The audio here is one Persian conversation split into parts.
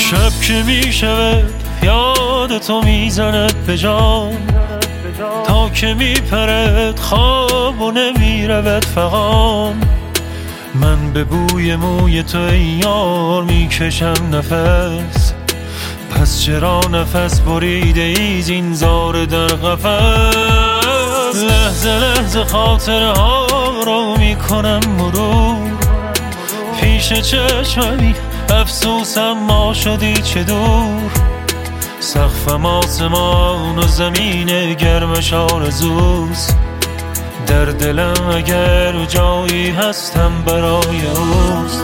شب که میشود یاد تو میزند به جان، تا که میپرد خواب و نمیرود فغان. من به بوی موی تو ای یار میکشم نفس، پس چرا نفس بریده ای زین زار در قفس؟ لحظه لحظه خاطره ها رو میکنم مرور، پیش چشمی افسوسم ما شدی چه دور. سقفم آسمان و زمین گرمش آرزوست، در دلم اگر جایی هستم برای اوست.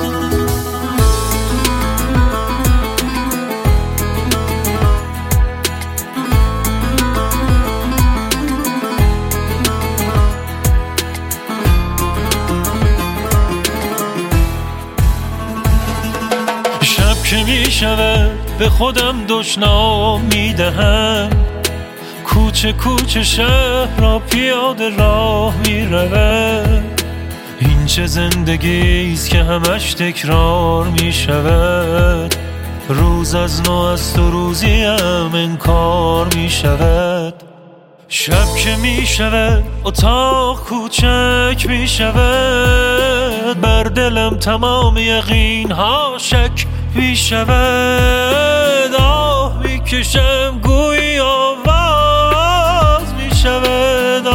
شب که می شود به خودم دشنام می دهم، کوچه کوچه شهر را پیاده راه می رود. این چه زندگیست که همش تکرار می شود، روز از نو است و روزیم انکار می شود. شب که می شود اتاق کوچک می شود، بر دلم تمام یقین ها شک می شود. آه می کشم گویی آواز می شود.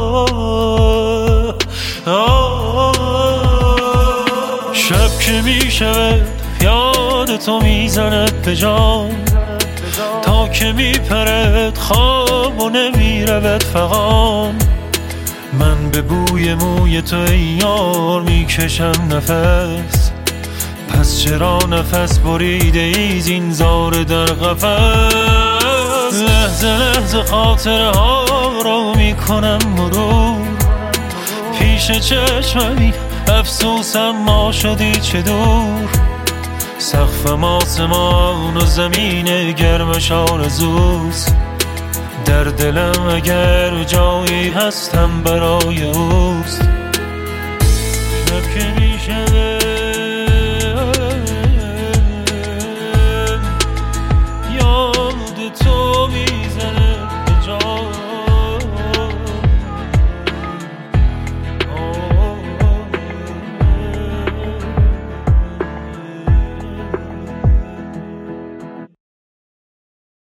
شب که می شود یاد تو می زند به جان، تا که می پرد خواب و نمی رود فغان. من به بوی موی تو ای یار می کشم نفس، پس چرا نفس بریده ای زین زار در قفس؟ لحظه لحظه خاطره ها رو می کنم مرور، پیش چشمی افسوسم ما شدی چه دور. سقفم آسمان و زمین گرمش آرزوست، در دلم اگر جایی هستم برای اوست.